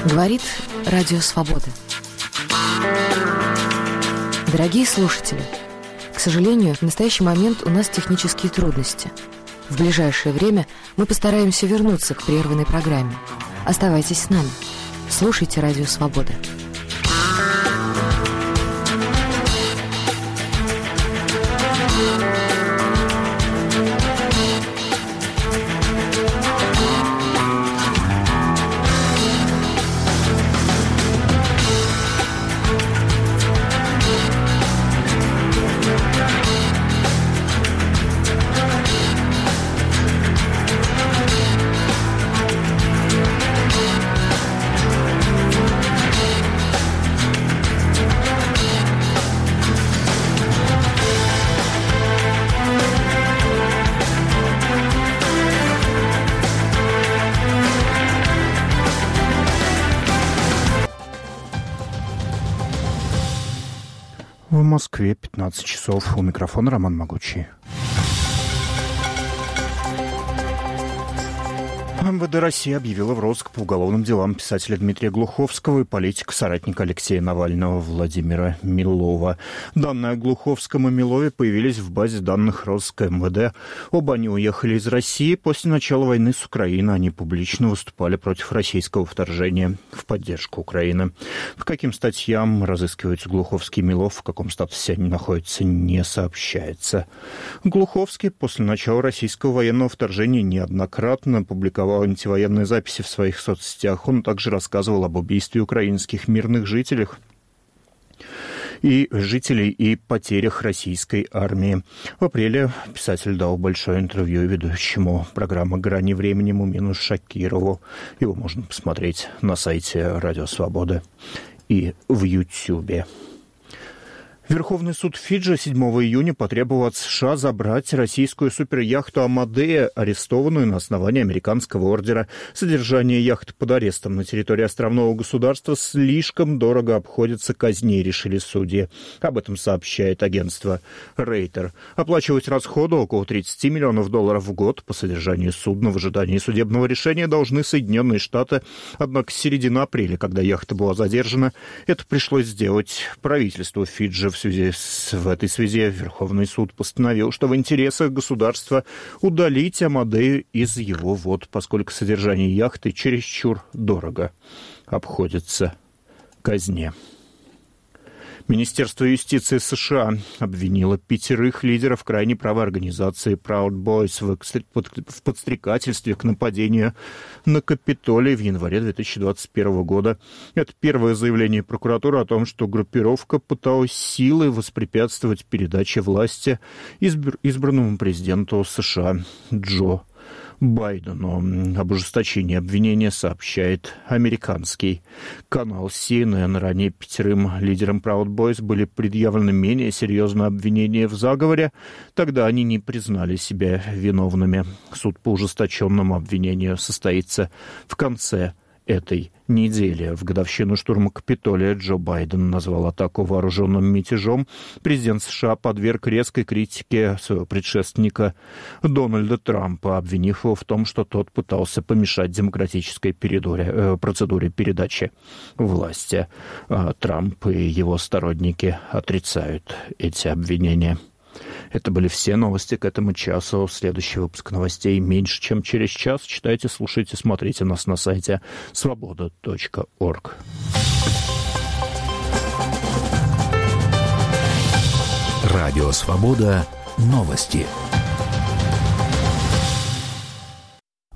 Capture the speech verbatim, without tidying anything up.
Говорит Радио Свобода. Дорогие слушатели, к сожалению, в настоящий момент у нас технические трудности. В ближайшее время мы постараемся вернуться к прерванной программе. Оставайтесь с нами. Слушайте Радио Свобода. В Москве пятнадцать часов. У микрофона Роман Могучий. МВД России объявила в розыск по уголовным делам писателя Дмитрия Глуховского и политика, соратника Алексея Навального Владимира Милова. Данные о Глуховском и Милове появились в базе данных розыска МВД. Оба они уехали из России. После начала войны с Украиной они публично выступали против российского вторжения в поддержку Украины. По каким статьям разыскиваются Глуховский и Милов, в каком статусе они находятся, не сообщается. Глуховский после начала российского военного вторжения неоднократно публиковал антивоенные записи в своих соцсетях. Он также рассказывал об убийстве украинских мирных жителей и жителей и потерях российской армии. В апреле писатель дал большое интервью ведущему программы «Грани времени» Мумину Шакирову. Его можно посмотреть на сайте Радио Свобода и в Ютьюбе. Верховный суд Фиджи седьмого июня потребовал от США забрать российскую суперяхту «Амадея», арестованную на основании американского ордера. Содержание яхты под арестом на территории островного государства слишком дорого обходится казне, решили судьи. Об этом сообщает агентство Рейтер. Оплачивать расходы около тридцать миллионов долларов в год по содержанию судна в ожидании судебного решения должны Соединенные Штаты. Однако с середины апреля, когда яхта была задержана, это пришлось сделать правительству Фиджи. В, связи с, в этой связи Верховный суд постановил, что в интересах государства удалить Амадею из его вод, поскольку содержание яхты чересчур дорого обходится казне. Министерство юстиции США обвинило пятерых лидеров крайней правой организации Proud Boys в подстрекательстве к нападению на Капитолий в январе две тысячи двадцать первого года. Это первое заявление прокуратуры о том, что группировка пыталась силой воспрепятствовать передаче власти избранному президенту США Джо Байдену. Об ужесточении обвинения сообщает американский канал си эн эн. Ранее пятерым лидерам Proud Boys были предъявлены менее серьезные обвинения в заговоре. Тогда они не признали себя виновными. Суд по ужесточенному обвинению состоится в конце этой недели. В годовщину штурма Капитолия Джо Байден назвал атаку вооруженным мятежом. Президент США подверг резкой критике своего предшественника Дональда Трампа, обвинив его в том, что тот пытался помешать демократической передуре, э, процедуре передачи власти. А Трамп и его сторонники отрицают эти обвинения. Это были все новости к этому часу. Следующий выпуск новостей меньше, чем через час. Читайте, слушайте, смотрите нас на сайте свобода точка орг. Радио «Свобода». Новости.